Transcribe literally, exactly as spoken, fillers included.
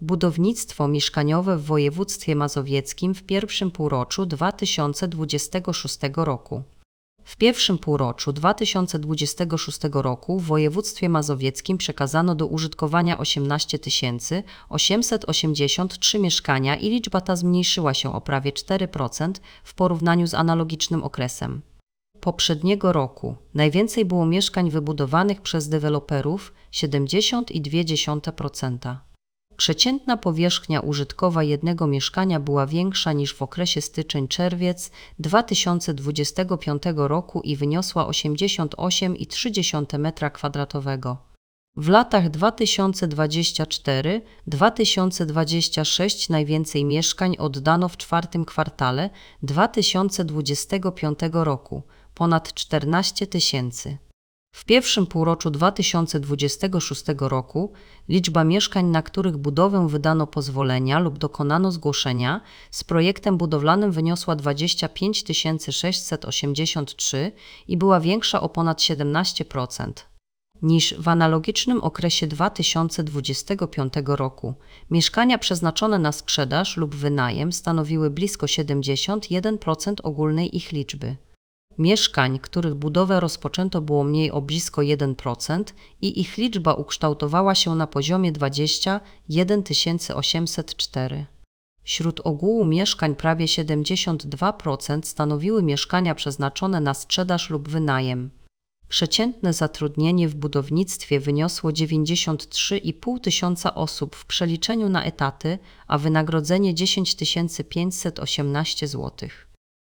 Budownictwo mieszkaniowe w województwie mazowieckim w pierwszym półroczu dwa tysiące dwudziestego szóstego roku. W pierwszym półroczu dwa tysiące dwudziestego szóstego roku w województwie mazowieckim przekazano do użytkowania osiemnaście tysięcy osiemset osiemdziesiąt trzy mieszkania i liczba ta zmniejszyła się o prawie cztery procent w porównaniu z analogicznym okresem poprzedniego roku. Najwięcej było mieszkań wybudowanych przez deweloperów – siedemdziesiąt przecinek dwa procent. Przeciętna powierzchnia użytkowa jednego mieszkania była większa niż w okresie styczeń-czerwiec dwa tysiące dwudziestego piątego roku i wyniosła osiemdziesiąt osiem przecinek trzy metra kwadratowego. W latach dwa tysiące dwudziestym czwartym do dwa tysiące dwudziestego szóstego najwięcej mieszkań oddano w czwartym kwartale dwa tysiące dwudziestego piątego roku – ponad czternaście tysięcy. W pierwszym półroczu dwa tysiące dwudziestego szóstego roku liczba mieszkań, na których budowę wydano pozwolenia lub dokonano zgłoszenia z projektem budowlanym wyniosła dwadzieścia pięć tysięcy sześćset osiemdziesiąt trzy i była większa o ponad siedemnaście procent niż w analogicznym okresie dwa tysiące dwudziestego piątego roku. Mieszkania przeznaczone na sprzedaż lub wynajem stanowiły blisko siedemdziesiąt jeden procent ogólnej ich liczby. Mieszkań, których budowę rozpoczęto było mniej o blisko jeden procent i ich liczba ukształtowała się na poziomie dwadzieścia jeden tysięcy osiemset cztery. Wśród ogółu mieszkań prawie siedemdziesiąt dwa procent stanowiły mieszkania przeznaczone na sprzedaż lub wynajem. Przeciętne zatrudnienie w budownictwie wyniosło dziewięćdziesiąt trzy i pół tysiąca osób w przeliczeniu na etaty, a wynagrodzenie dziesięć tysięcy pięćset osiemnaście złotych.